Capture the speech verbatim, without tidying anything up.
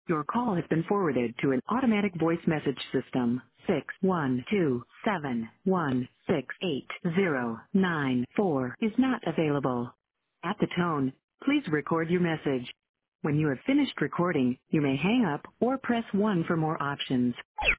Your call has been forwarded to an automatic voice message system. Six one two seven one six eight zero nine four is not available. At the tone, please record your message. When you have finished recording, you may hang up or press one for more options.